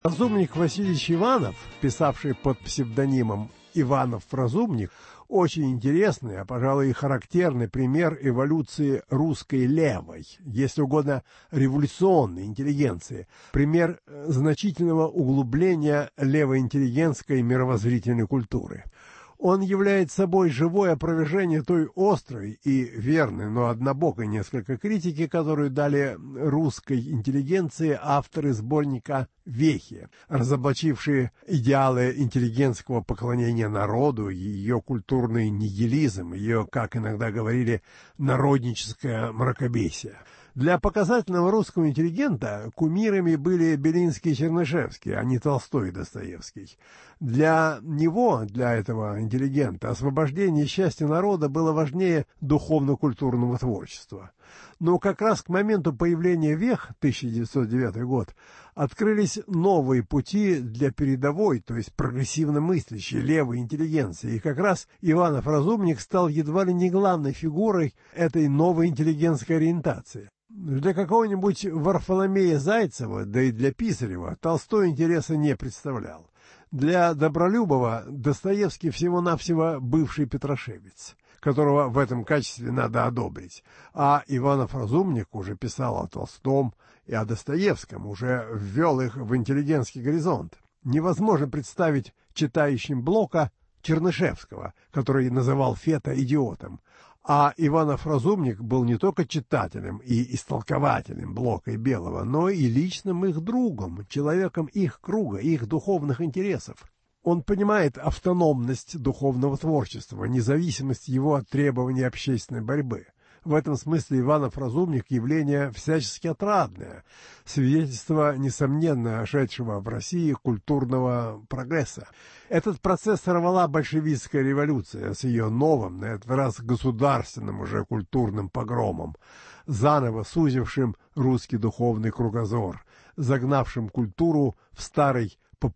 Разумник Васильевич Иванов, писавший под псевдонимом Иванов-Разумник, очень интересный, а, пожалуй, и характерный пример эволюции русской левой, если угодно, революционной интеллигенции, пример значительного углубления левоинтеллигентской мировоззрительной культуры. Он является собой живое опровержение той острой и верной, но однобокой несколько критики, которую дали русской интеллигенции авторы сборника «Вехи», разоблачившие идеалы интеллигентского поклонения народу, ее культурный нигилизм, ее, как иногда говорили, народническое мракобесие. Для показательного русского интеллигента кумирами были Белинский и Чернышевский, а не Толстой и Достоевский. Для него, для этого интеллигента, освобождение и счастье народа было важнее духовно-культурного творчества. Но как раз к моменту появления «Вех», 1909 год, открылись новые пути для передовой, то есть прогрессивно мыслящей левой интеллигенции, и как раз Иванов-Разумник стал едва ли не главной фигурой этой новой интеллигентской ориентации. Для какого-нибудь Варфоломея Зайцева, да и для Писарева, Толстой интереса не представлял. Для Добролюбова Достоевский всего-навсего бывший петрошевец, которого в этом качестве надо одобрить, а Иванов-Разумник уже писал о Толстом и о Достоевском, уже ввел их в интеллигентский горизонт. Невозможно представить читающим Блока Чернышевского, который называл Фета идиотом, а Иванов-Разумник был не только читателем и истолкователем Блока и Белого, но и личным их другом, человеком их круга, их духовных интересов. Он понимает автономность духовного творчества, независимость его от требований общественной борьбы. В этом смысле Иванов-Разумник — явление всячески отрадное, свидетельство, несомненно, шедшего в России культурного прогресса. Этот процесс сорвала большевистская революция с ее новым, на этот раз государственным уже культурным погромом, заново сузившим русский духовный кругозор, загнавшим культуру в старый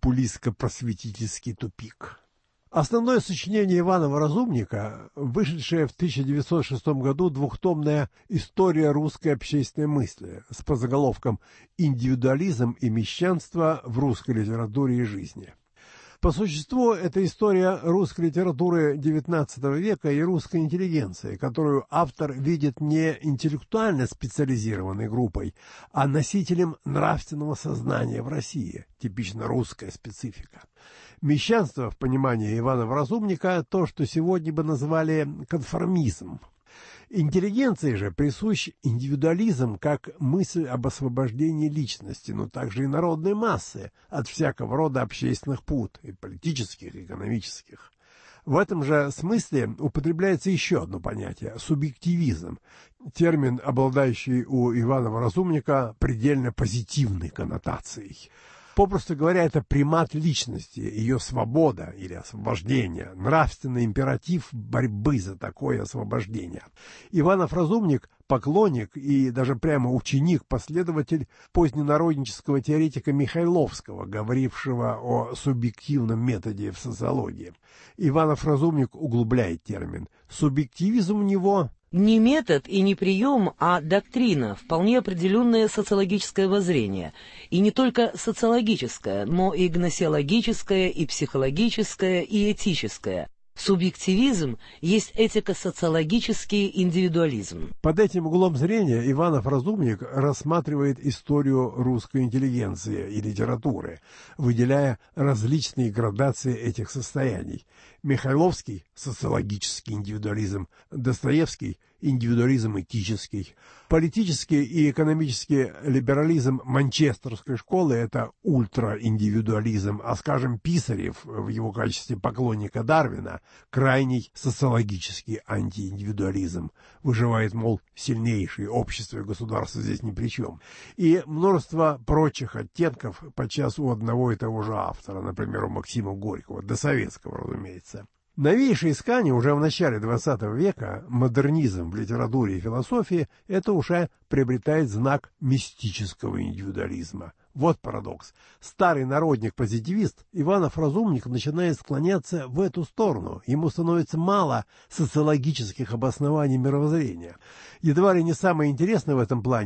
популистско-просветительский тупик. Основное сочинение Иванова-Разумника, вышедшее в 1906 году двухтомная «История русской общественной мысли» с подзаголовком «Индивидуализм и мещанство в русской литературе и жизни». По существу, это история русской литературы XIX века и русской интеллигенции, которую автор видит не интеллектуально специализированной группой, а носителем нравственного сознания в России, типично русская специфика. Мещанство, в понимании Иванова-Разумника, то, что сегодня бы назвали конформизм. Интеллигенции же присущ индивидуализм как мысль об освобождении личности, но также и народной массы от всякого рода общественных пут, и политических, и экономических. В этом же смысле употребляется еще одно понятие – субъективизм, термин, обладающий у Иванова-Разумника предельно позитивной коннотацией. Попросту говоря, это примат личности, ее свобода или освобождение, нравственный императив борьбы за такое освобождение. Иванов-Разумник – поклонник и даже прямо ученик, последователь поздненароднического теоретика Михайловского, говорившего о субъективном методе в социологии. Иванов-Разумник углубляет термин. Субъективизм у него не метод и не прием, а доктрина, вполне определенное социологическое воззрение. И не только социологическое, но и гносеологическое, и психологическое, и этическое. Субъективизм есть этико-социологический индивидуализм. Под этим углом зрения Иванов-Разумник рассматривает историю русской интеллигенции и литературы, выделяя различные градации этих состояний. Михайловский – социологический индивидуализм, Достоевский – индивидуализм этический. Политический и экономический либерализм манчестерской школы – это ультраиндивидуализм, а, скажем, Писарев в его качестве поклонника Дарвина – крайний социологический антииндивидуализм. Выживает, мол, сильнейший, общество и государство здесь ни при чем. И множество прочих оттенков подчас у одного и того же автора, например, у Максима Горького, досоветского, разумеется. Новейшее искание уже в начале XX века, модернизм в литературе и философии, это уже приобретает знак мистического индивидуализма. Вот парадокс. Старый народник-позитивист Иванов-Разумник начинает склоняться в эту сторону. Ему становится мало социологических обоснований мировоззрения. Едва ли не самое интересное в этом плане,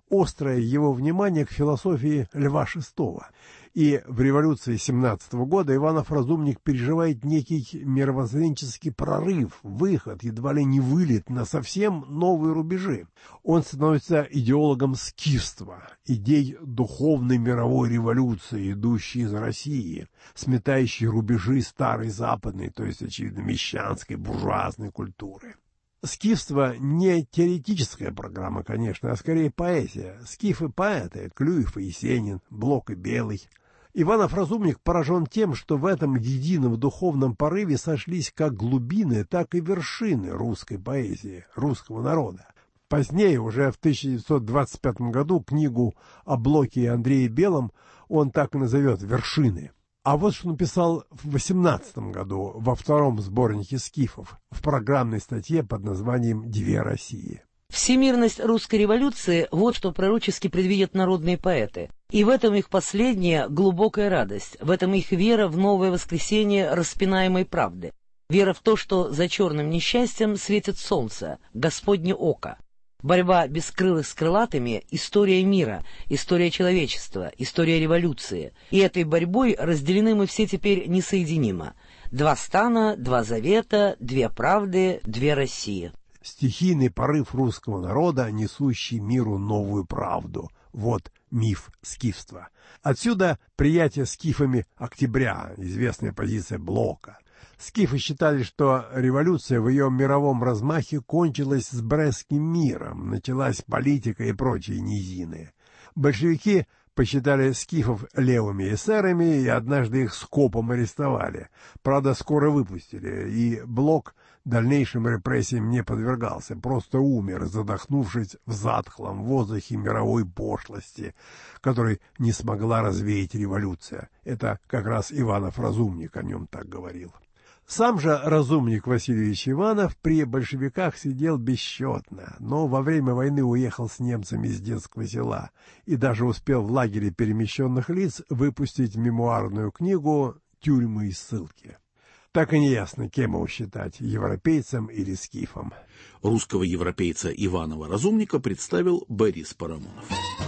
острое его внимание к философии Льва VI. И в революции 17 года Иванов Разумник переживает некий мировоззренческий прорыв, выход, едва ли не вылет на совсем новые рубежи. Он становится идеологом скифства, идей духовной мировой революции, идущей из России, сметающей рубежи старой западной, то есть, очевидно, мещанской, буржуазной культуры. Скифство не теоретическая программа, конечно, а скорее поэзия. Скифы-поэты — Клюев и Есенин, Блок и Белый. Иванов Разумник поражен тем, что в этом едином духовном порыве сошлись как глубины, так и вершины русской поэзии, русского народа. Позднее, уже в 1925 году, книгу о Блоке и Андрее Белом он так и назовет «Вершины». А вот что написал в 18 году во втором сборнике скифов в программной статье под названием «Две России». Всемирность русской революции – вот что пророчески предвидят народные поэты. И в этом их последняя глубокая радость, в этом их вера в новое воскресение распинаемой правды, вера в то, что за черным несчастьем светит солнце, Господне око. Борьба бескрылых с крылатыми – история мира, история человечества, история революции. И этой борьбой разделены мы все теперь несоединимо. Два стана, два завета, две правды, две России. Стихийный порыв русского народа, несущий миру новую правду. Вот миф скифства. Отсюда приятие скифами октября, известная позиция Блока. Скифы считали, что революция в ее мировом размахе кончилась с Брестским миром, началась политика и прочие низины. Большевики посчитали скифов левыми эсерами и однажды их скопом арестовали. Правда, скоро выпустили, и Блок дальнейшим репрессиям не подвергался, просто умер, задохнувшись в затхлом воздухе мировой пошлости, который не смогла развеять революция. Это как раз Иванов Разумник о нем так говорил. Сам же Разумник Васильевич Иванов при большевиках сидел бесчетно, но во время войны уехал с немцами из детского села и даже успел в лагере перемещенных лиц выпустить мемуарную книгу «Тюрьмы и ссылки». Так и не ясно, кем его считать, европейцем или скифом. Русского европейца Иванова Разумника представил Борис Парамонов.